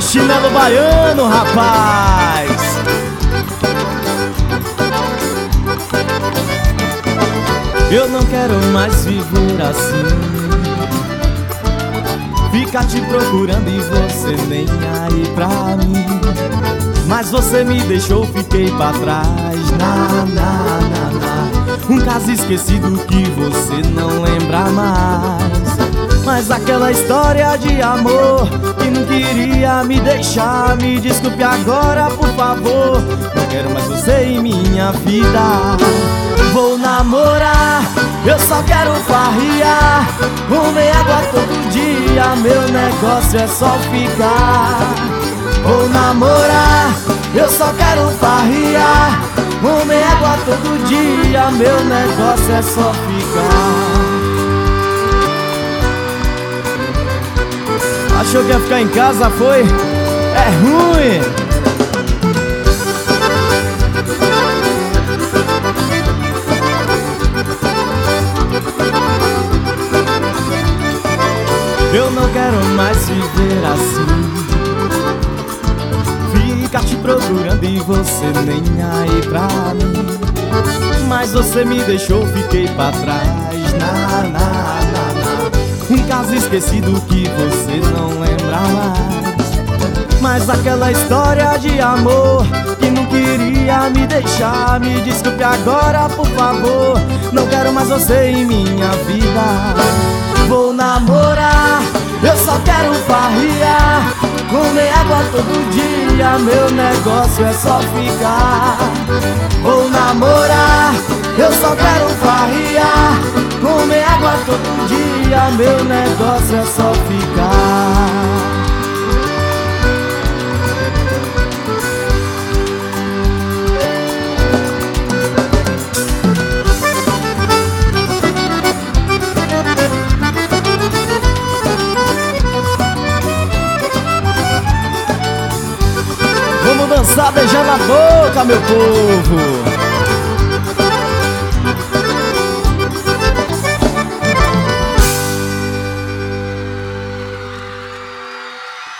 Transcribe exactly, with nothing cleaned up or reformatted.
Chinelo Baiano, rapaz. Eu não quero mais viver assim, ficar te procurando e você nem aí pra mim. Mas você me deixou, fiquei pra trás. Na, na, na, na. Um caso esquecido que você não lembra mais. Mas aquela história de amor que não queria me deixar, me desculpe agora, por favor. Não quero mais você em minha vida. Vou namorar, eu só quero farriar, comer água todo dia, meu negócio é só ficar. Vou namorar, eu só quero farriar, comer água todo dia, meu negócio é só ficar. Achou que ia ficar em casa, foi? É ruim! Eu não quero mais viver assim, ficar te procurando e você nem aí pra mim. Mas você me deixou, fiquei pra trás. Na, na, na, na. Um caso esquecido que você não lembra mais. Mas aquela história de amor que não queria me deixar, me desculpe agora, por favor. Não quero mais você em minha vida. Vou namorar, eu só quero farriar, comer água todo dia, meu negócio é só ficar. Vou namorar, eu só quero farriar, comer água todo dia, meu negócio é só ficar. Vamos dançar, beijar na boca, meu povo.